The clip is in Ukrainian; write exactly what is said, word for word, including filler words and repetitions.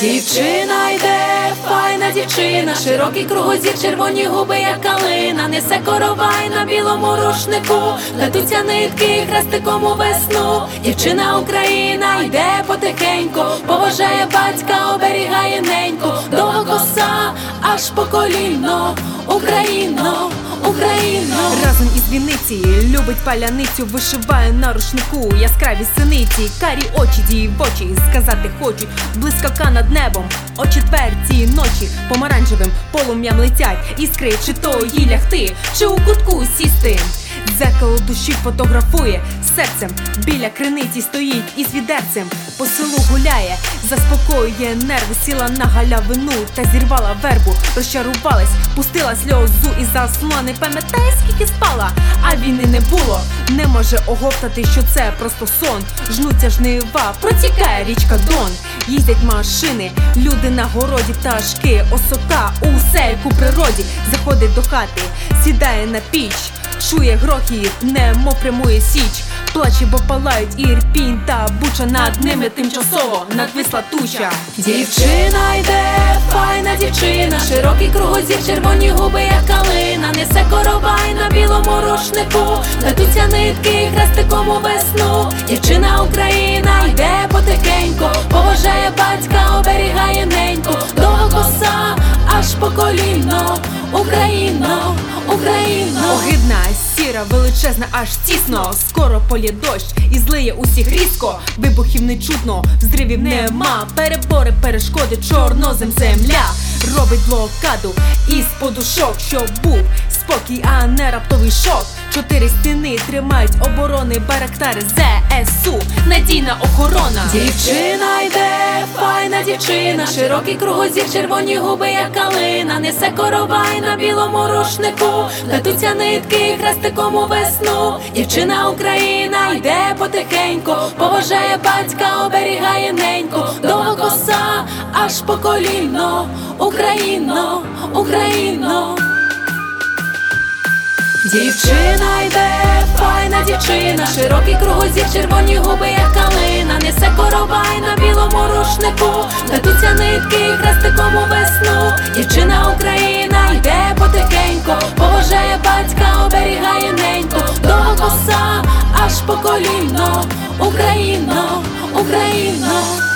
Дівчина йде, файна дівчина, широкий кругозір, червоні губи, як калина, несе коровай на білому рушнику, плетуться нитки хрестиком у весну. Дівчина Україна йде потихеньку, поважає батька, оберігає неньку, довга коса аж по коліно. Україно, Україно. Разом із Вінниці любить паляницю, вишиває на рушнику яскраві синиці, карі очі, дівочі, сказати хочуть, блискавка над небом о четвертій ночі, помаранчевим полум'ям летять іскри, чи то їй лягти, чи у кутку сісти. Дзеркало душі фотографує, серцем біля криниці стоїть із відерцем, по селу гуляє, заспокоює нерви, сіла на галявину та зірвала вербу, розчарувалась, пустила сльозу і заснула, не пам'ятає, скільки спала, а війни не було, не може оговтати, що це просто сон. Жнуться жнива, протікає річка Дон, їздять машини, люди на городі, пташки, осока, усе як у природі, заходить до хати, сідає на піч, чує грохіт, немов прямує січ, плаче, бо палають Ірпінь та Буча, над ними тимчасово надвисла туча. Дівчина йде, файна дівчина, широкий кругозір, червоні губи, як калина, несе коровай на білому рушнику, плетуться нитки хрестиком у весну. Дівчина Україна йде потихеньку, поважає батька, оберігає неньку, довга коса аж по коліно. Україно, Україно. Огидна, сіра, величезна, аж тісно, скоро полє дощ і злиє усіх різко, вибухів не чутно, взривів нема, перебори, перешкоди, чорнозем земля робить блокаду із подушок, щоб був спокій, а не раптовий шок. Чотири стіни тримають оборони, барактари ЗСУ, надійна охорона. Дівчина йде, файна дівчина, широкий кругозір, червоні губи, як калина, несе коровай на білому рушнику, плетуться нитки хрестиком у весну. Дівчина Україна йде потихеньку, поважає батька, оберігає неньку, довга коса аж по коліно. Україно, Україно. Дівчина йде, файна дівчина, широкий кругозір, червоні губи, як калина, несе коровай на білому рушнику, плетуться нитки хрестиком у весну. Дівчина Україна йде потихеньку, поважає батька, оберігає неньку, довга коса аж по коліно. Україно, Україно.